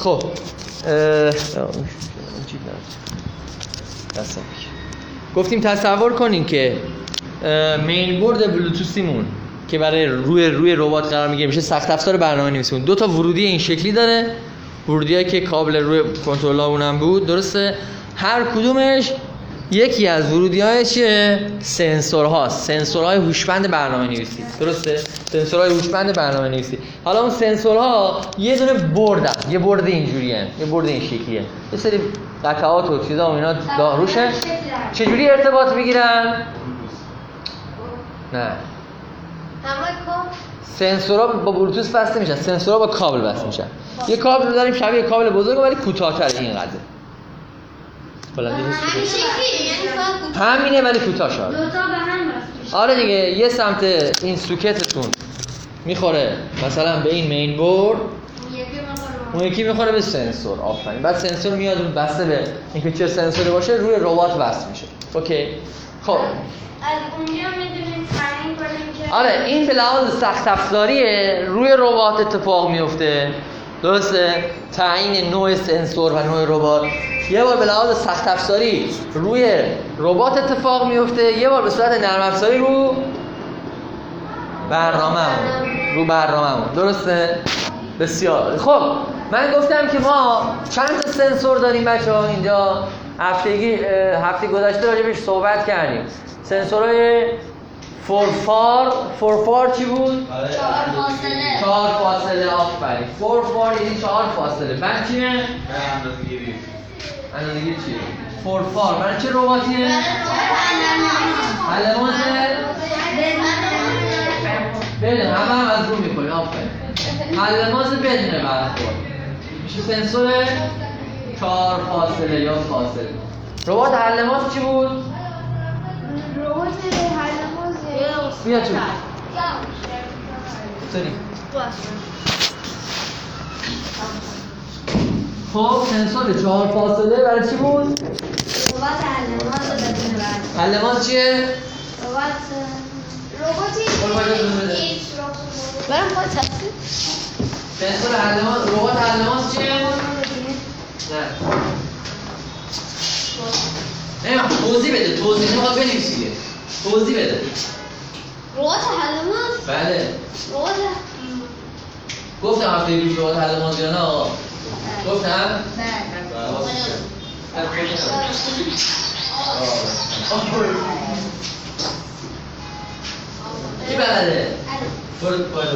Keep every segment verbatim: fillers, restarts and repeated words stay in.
خب گفتیم تصور کنین که مین بورد بلوتوثیمون که برای روی روی ربات قرار میگیره میشه سخت افزار برنامه‌نویسی. دو تا ورودی این شکلی داره، ورودیایی که کابل روی کنترل‌ها اونم بود، درسته؟ هر کدومش یکی از ورودی‌های چیه؟ سنسورهاست، سنسورهای هوشمند برنامه‌نویسی، درسته؟ سنسورهای هوشمند برنامه‌نویسی. حالا اون سنسورها یه دونه بردن، یه برد اینجوریه، یه برد این شکلیه، یه سری قطعات و چیزا و اینا روشه. چجوری ارتباط میگیرن؟ نه، سنسورها با بلوتوث وصل نمیشن، سنسورها با کابل وصل میشن. یه کابل رو داریم شبیه کابل بزرگ ولی کوتاه‌تر اینقدر. همینه ولی کوتاه شده. دو تا به هم وصل. آره دیگه، یه سمت این سوکتتون میخوره مثلا به این مین بورد، اون یکی میخوره به سنسور. آفرین. بعد سنسور میاد اون بسته به اینکه چه سنسوری باشه روی ربات وصل میشه. اوکی. خب از اونجا میدونیم تعیین کنیم که آره این به لحاظ سخت افزاریه روی ربات اتفاق میفته، درسته؟ تعیین نوع سنسور و نوع ربات یه بار به لحاظ سخت افزاری روی ربات اتفاق میفته، یه بار به صورت نرم افزاری رو برنامه‌مون رو برنامه‌مون، درسته؟ بسیار خب. من گفتم که ما چند تا سنسور داریم بچه‌ها اینجا. هفتگی هفته گذشته راجع بهش صحبت کردیم. سنسورهای فورفار فورفار چی بود؟ چهار فاصله. چهار فاصله. آفرین. فورفار یعنی چهار فاصله. من چیه؟ اندازه‌گیری. اندازه‌گیری چیه؟ فورفار من چه رباتیه؟ علمانه؟ بدون همه هم از رو میکنیم. آفرین. علمانه بدون برخورد میشه سنسور چهار فاصله یا فاصله. ربات علمانه چی بود؟ ربات علمانه بیا تو سری. خب سنسور چهار فاصله برای چی بود؟ ربات علمانه بدون برخورد. علمانه چیه؟ ربات رباتی ایکس ربات برام خواهد هستی؟ سنسور علمانه ربات علمانه چیه؟ نه نه توضیح بده، توضیح نمیخواد بنویسیه، توضیح بده. ربات علمانه؟ بله ربات گفتم هفته پیش ربات علمانه یا نه؟ گفتم؟ کی بلده؟ برو برو.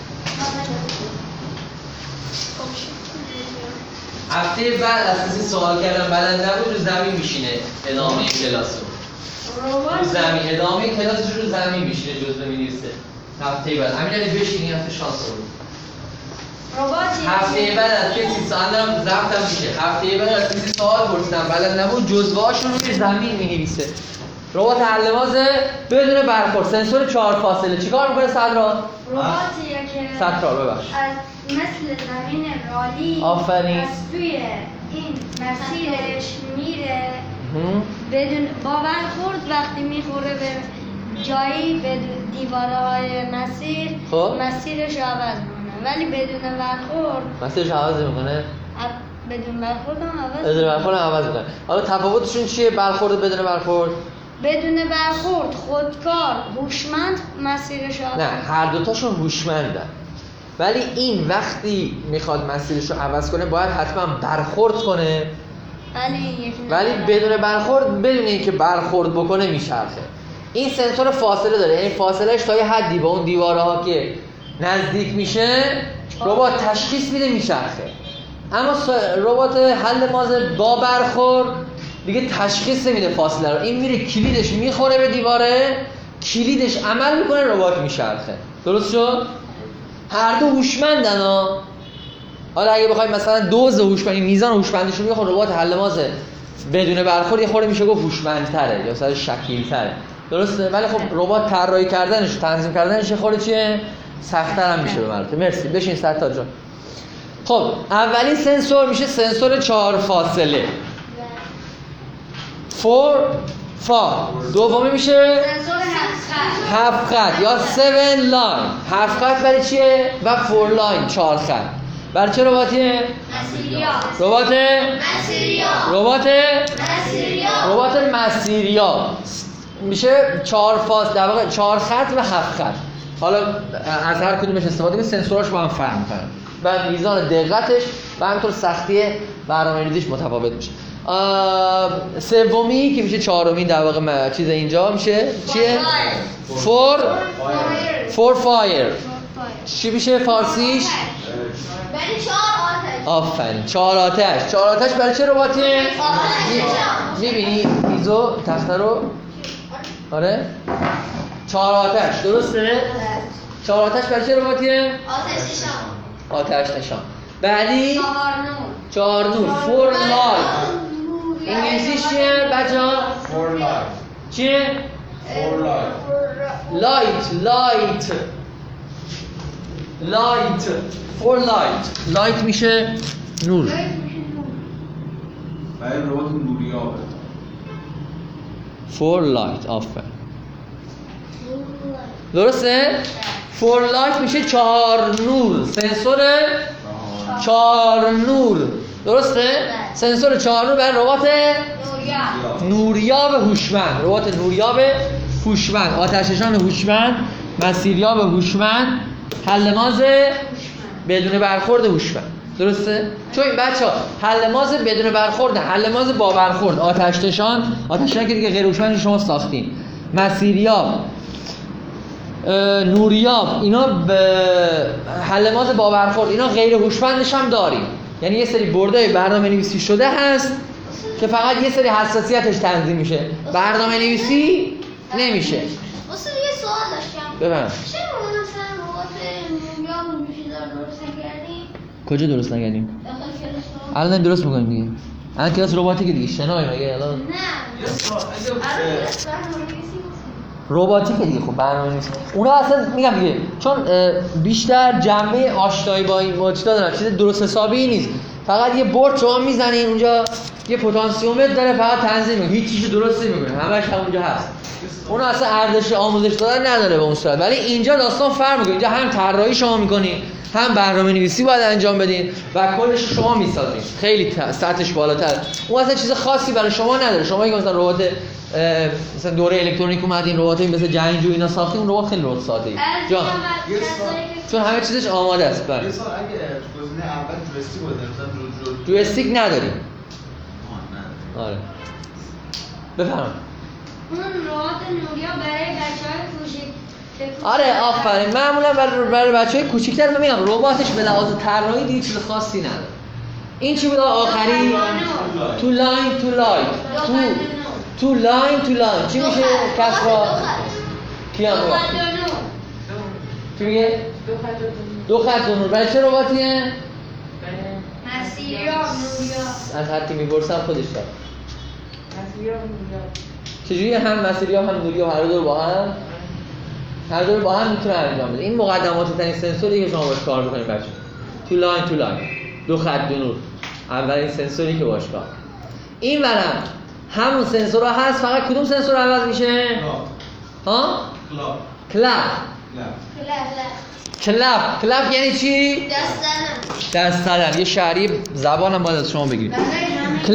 هفته بعد از کسی سوال کردم بلد نبود رو زمین میشینه ادامه کلاسو. رو زمین ادامه کلاسش رو زمین میشینه جزء می‌نویسه. هفته بعد همین بشینی هفته شانس رو. رباتی هفته بعد از کسی سوال دارم ضبطم میشه. هفته بعد از کسی سوال پرسیدم بلد نبود جزوهاش رو روی زمین می‌نویسه. ربات علمازه بدون برخورد، سنسور چهار فاصله. چیکار می‌کنه صدرا؟ رباتیه که صدرا ببخش. از مثل زمین رالی آفرین. از توی این مسیرش میره بدون با برخورد وقتی میخوره به جایی به دیوارهای مسیر خب مسیرش رو عوض میکنه، ولی بدون برخورد مسیرش عوض میکنه؟ بدون برخورد هم عوض بدون برخورد هم عوض میکنه. حالا تفاوتشون چیه برخورد بدون برخورد؟ بدون برخورد خودکار هوشمند مسیرش رو عوض. نه هر دوتاشون هوشمندن، ولی این وقتی میخواد مسیرش رو عوض کنه باید حتما برخورد کنه، ولی ولی بدون برخورد بدون اینکه برخورد بکنه میچرخه. این سنسور فاصله داره، این فاصلهش تا یه حدی با اون دیوارها که نزدیک میشه ربات تشخیص میده میچرخه. اما ربات حل مازه با برخورد دیگه تشخیص نمیده فاصله رو، این میره کلیدش میخوره به دیواره، کلیدش عمل میکنه ربات میچرخه. درست شد؟ هر دو هوشمندن ها. حالا اگه بخوایم مثلا دوز هوشمندی میزان هوشمندیش رو بخوام ربات حل مازه بدون برخورد یه خورده میشه گفت هوشمندتره یا مثلا شکیل‌تره، درسته؟ ولی خب ربات طراحی کردنش تنظیم کردنش یه خورده چیه سخت‌تر هم میشه به مراتب. مرسی بشین ستاد جان. خب اولین سنسور میشه سنسور چهار فاصله فور فار. دومی میشه سنسور هفت خط هفت خط یا seven لاین. هفت خط برای چیه؟ و فور لاین چهار خط. برای چه رباتیه؟ مسیریا ربات مسیریا ربات مسیریا ربات مسیریا میشه چهار فاز در واقع چهار خط و هفت خط. حالا از هر کدومش استفاده کنید، سنسوراش با هم فرق می‌کنن و میزان دقتش و همینطور سختی برنامه‌ریزیش متفاوت میشه. سومی که میشه چهارمی در واقع م- چیز اینجا میشه چیه؟ فور فور فایر. چی میشه فارسیش؟ برای چهار آتش. آفرین، چهار آتش. چهار آتش برای چه رباتیه؟ میبینی میزو تخته رو؟ آره؟ چهار آتش، درسته؟ چهار آتش برای چه رباتیه؟ آتش نشان. آتش نشان. بعدی چهار نور. چهار نور، فور لایت. انگلیسیش چیه بچه‌ها؟ فور لایت. چیه؟ فور لایت. لایت لایت لایت فور لایت. لایت میشه نور. برای ربات نوریابه. فور لایت. آفرین، درسته؟ فور لایت میشه چهار نور. سنسور چهار نور، درسته؟ سنسور چهار نور برای ربات نوریاب هوشمند. ربات نوریاب هوشمند، آتش‌نشان هوشمند، مسیریاب هوشمند، حل‌ماز بدون برخورد هوشمند. درسته؟ چون این بچه‌ها حل‌ماز بدون برخورد، حل‌ماز با برخورد، آتش‌نشان، آتش‌نشان که دیگه غیر هوشمند شما ساختین، مسیریاب، نوریاب، اینا به حل‌ماز با برخورد، اینا غیر هوشمندش هم داریم. یعنی یه سری بردای برنامه نویسی شده هست که فقط یه سری حساسیتش تنظیم میشه، برنامه نویسی نمیشه. واسه یه سوال داشتم. ببینم چرا مثلا ربات نوریا رو میشه درست نکردیم؟ کجا درست نگردیم؟ داخل کلاس. الان داریم درست میکنیم دیگه. الان کلاس رباتیک دیگه شنای مگه الان نه. یه سوال الان اگه کلاس برنامه‌نویسی نیست. رباتیک دیگه. خب برنامه نویسی اونا اصلا میگم دیگه چون بیشتر جنبه آشنایی با این ماچتا دارن، چیز درست حسابی نیست. فقط یه برد شما میزنین اونجا، یه پتانسیومتر داره فقط تنظیم میکنه، هیچ چیزی درست نمیکنه، همش همونجا هست. اون اصلا ارزش آموزش دادن نداره به اون صورت. ولی اینجا داستان فرق میکنه. اینجا هم طراحی شما میکنین، هم برنامه نویسی باید انجام بدین و کلش شما میسازین. خیلی سطحش بالاتره. اون اصلا چیز خاصی برای شما نداره. شما که مثلا ربات مثلا دوره الکترونیک اومدین، ربات مثل جنگجو اینا ساختین، اون ربات خیلی ربات ساده‌ای. جان چون همه چیزش آماده است. بله. یه سال اگه گزینه اول جویستیک بود مثلا رو جو جویستیک نداریم. آه نه. آره. بفهم. اون ربات نوریا برای بچه‌های کوچیک. آره آفرین. معمولا برای برای بچه‌های کوچیک‌تر من میگم رباتش به لحاظ طراحی دیگه چیز خاصی نداره. این چی بود آخری؟ تو لاین تو لایت. تو تو لاین تو لاین. چی میشه کسرا؟ کیا دو میگه؟ خط و نور. چی میگه؟ دو خط و نور. برای چه رباتیه؟ مسیریا نوریا. از هر کی میپرسم خودش داره. چجوری هم مسیریا هم نوریا هر دو با هم؟ هر دو با هم میتونه انجام بده. این مقدمات ترین سنسوری که شما باش کار بکنید بچه. تو لاین تو لاین. دو خط دو نور. اولین سنسوری که باش کار. این ورم همون سنسورها هست، فقط کدوم سنسور عوض میشه؟ ها؟ کلاپ. کلپ. کلاپ. کلپ. کلپ یعنی چی؟ دستنم. دست زدن. یه شهری زبانم باید از شما بگیرید. کلپ.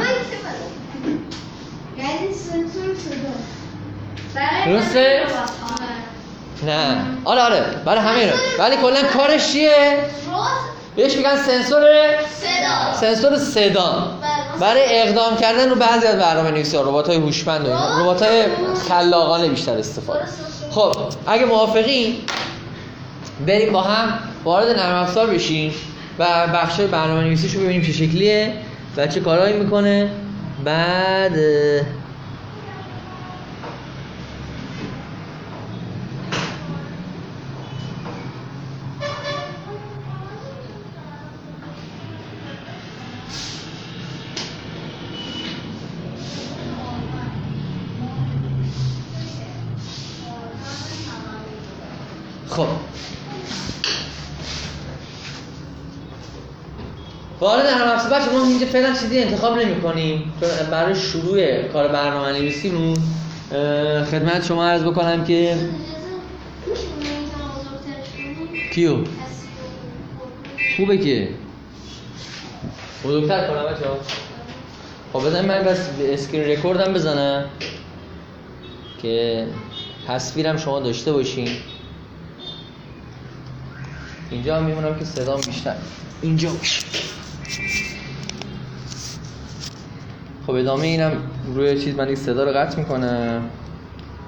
یعنی سنسور شده. درسته؟ نه. آره آره. برای همه رو. ولی کلا کارش چیه؟ بهش میگن سنسور صدا. سنسور صدا. برای اقدام کردن رو بعضی از برنامه‌نویسی‌ها، ربات‌های هوشمند و اینا، ربات‌های خلاقانه بیشتر استفاده. خب اگه موافقین بریم با هم وارد نرم افزار بشیم و بخشای برنامه‌نویسیشو ببینیم چه شکلیه و چه کارهایی میکنه. بعد خب وارد نرم افزار بچه ما اینجا فعلا چیزی انتخاب نمی‌کنیم چون برای شروع کار برنامه‌نویسیمون خدمت شما عرض بکنم که کیو خوبه که بزرگتر کنم بچه ها. خب بزنیم من بس اسکرین رکوردم بزنم که تصویرم شما داشته باشین. اینجا هم میمونم که صدام بیشتر اینجا باشه. خب ادامه اینم روی چیز من دیگه صدا رو قطع میکنم.